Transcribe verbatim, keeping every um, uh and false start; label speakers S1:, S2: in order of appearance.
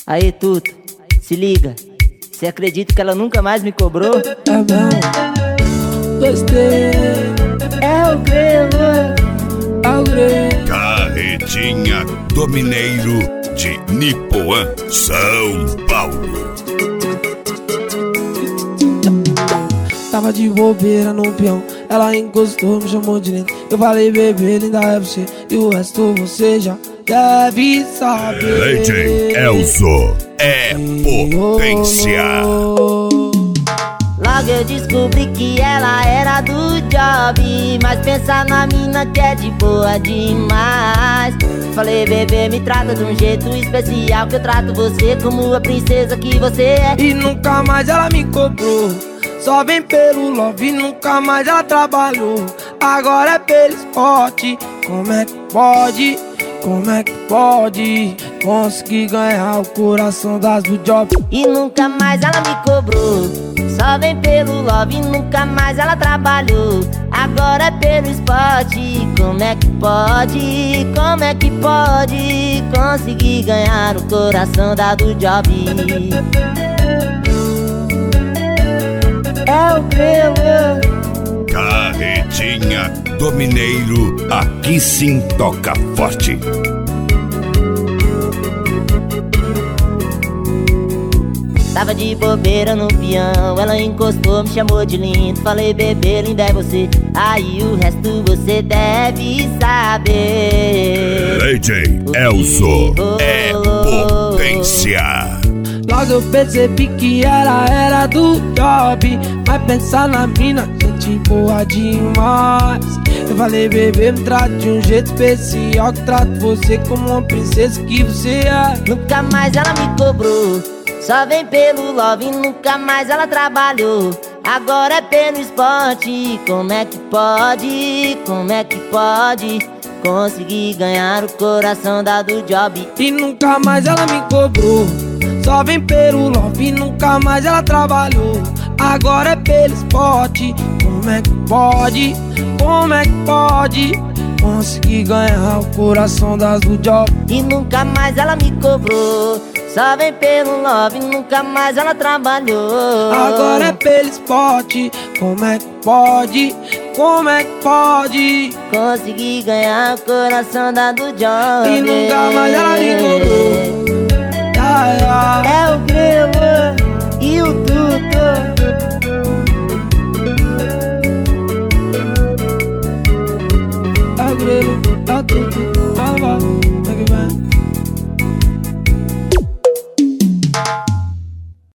S1: Aí, Tuto, se liga. Você acredita que ela nunca mais me cobrou?
S2: É mesmo? Gostei.
S1: É o Grelo.
S2: É o Grelo.
S3: Carretinha do Mineiro de Nipoã, São Paulo.
S2: Tava de bobeira no peão, ela encostou, me chamou de lindo. Eu falei, bebê, linda é você, e o resto você já deve saber.
S3: D J Elzo é potência.
S1: Logo eu descobri que ela era do job, mas pensa na mina que é de boa demais. Falei, bebê, me trata de um jeito especial, que eu trato você como a princesa que você é.
S2: E nunca mais ela me cobrou, só vem pelo love, nunca mais ela trabalhou. Agora é pelo esporte. Como é que pode, como é que pode conseguir ganhar o coração das do job?
S1: E nunca mais ela me cobrou, só vem pelo love, nunca mais ela trabalhou. Agora é pelo esporte. Como é que pode, como é que pode conseguir ganhar o coração da do job? É o Grelo.
S3: Carretinha do Mineiro, aqui sim toca forte.
S1: Tava de bobeira no peão, ela encostou, me chamou de lindo. Falei, bebê, linda é você, aí o resto você deve saber.
S3: D J Elzo é potência.
S2: Logo eu percebi que ela era do job, mas pensar na mina, gente boa demais. Eu falei, bebê, me trata de um jeito especial, que trato você como uma princesa que você é.
S1: Nunca mais ela me cobrou, só vem pelo love, nunca mais ela trabalhou. Agora é pelo esporte. Como é que pode, como é que pode conseguir ganhar o coração da do job?
S2: E nunca mais ela me cobrou, só vem pelo love, nunca mais ela trabalhou. Agora é pelo esporte. Como é que pode, como é que pode conseguir ganhar o coração das do job?
S1: E nunca mais ela me cobrou, só vem pelo love, nunca mais ela trabalhou.
S2: Agora é pelo esporte. Como é que pode, como é que pode
S1: conseguir ganhar o coração da do job?
S2: E nunca mais ela me cobrou.
S1: É o Grelo.